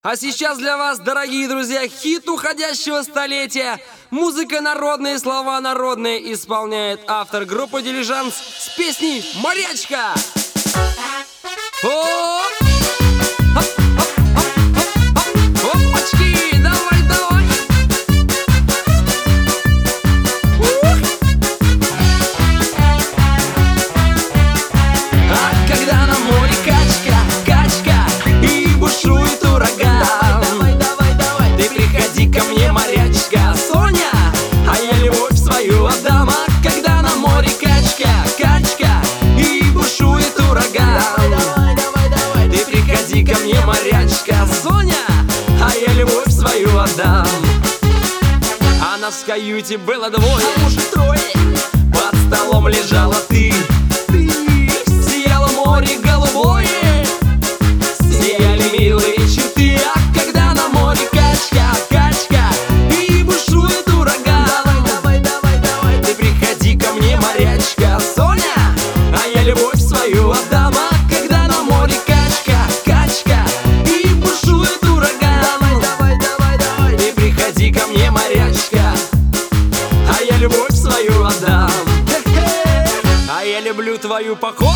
А сейчас для вас, дорогие друзья, хит уходящего столетия. Музыка народные, слова народные исполняет автор группы «Дилижанс» с песней «Морячка». Опачки, давай, давай. А когда на море качка, качка и бушует ураган, ты приходи ко мне, морячка, Соня, а я любовь свою отдам. А когда на море качка, качка и бушует ураган, ты приходи ко мне, морячка, Соня, а я любовь свою отдам. А нас в каюте было двое, а может трое. Под столом лежала ты, сияло море голубое, сияли милые черты. А когда на море качка, качка и бушует ураган, ты приходи ко мне, морячка, Соня, а я любовь свою отдам. А когда на море качка, качка и бушует ураган, ты приходи ко мне, морячка, а я любовь свою отдам. А я люблю твою походку,